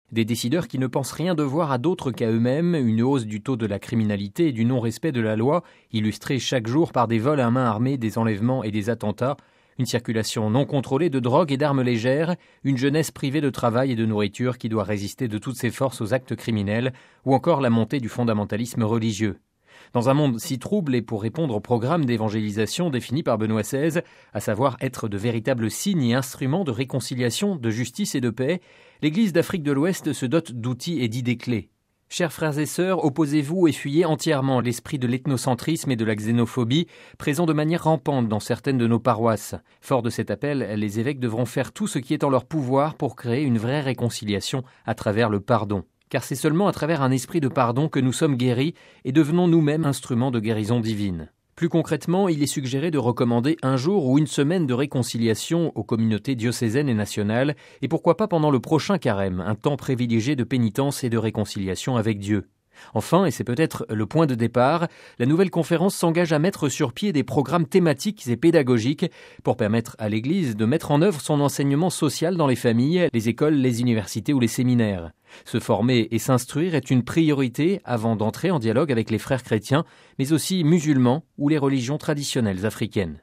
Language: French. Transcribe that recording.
Des décideurs qui ne pensent rien devoir à d'autres qu'à eux-mêmes, une hausse du taux de la criminalité et du non-respect de la loi, illustrée chaque jour par des vols à main armée, des enlèvements et des attentats, une circulation non contrôlée de drogue et d'armes légères, une jeunesse privée de travail et de nourriture qui doit résister de toutes ses forces aux actes criminels, ou encore la montée du fondamentalisme religieux. Dans un monde si trouble et pour répondre au programme d'évangélisation défini par Benoît XVI, à savoir être de véritables signes et instruments de réconciliation, de justice et de paix, l'Église d'Afrique de l'Ouest se dote d'outils et d'idées clés. Chers frères et sœurs, opposez-vous et fuyez entièrement l'esprit de l'ethnocentrisme et de la xénophobie, présent de manière rampante dans certaines de nos paroisses. Fort de cet appel, les évêques devront faire tout ce qui est en leur pouvoir pour créer une vraie réconciliation à travers le pardon. Car c'est seulement à travers un esprit de pardon que nous sommes guéris et devenons nous-mêmes instruments de guérison divine. Plus concrètement, il est suggéré de recommander un jour ou une semaine de réconciliation aux communautés diocésaines et nationales, et pourquoi pas pendant le prochain carême, un temps privilégié de pénitence et de réconciliation avec Dieu. Enfin, et c'est peut-être le point de départ, la nouvelle conférence s'engage à mettre sur pied des programmes thématiques et pédagogiques pour permettre à l'Église de mettre en œuvre son enseignement social dans les familles, les écoles, les universités ou les séminaires. Se former et s'instruire est une priorité avant d'entrer en dialogue avec les frères chrétiens, mais aussi musulmans ou les religions traditionnelles africaines.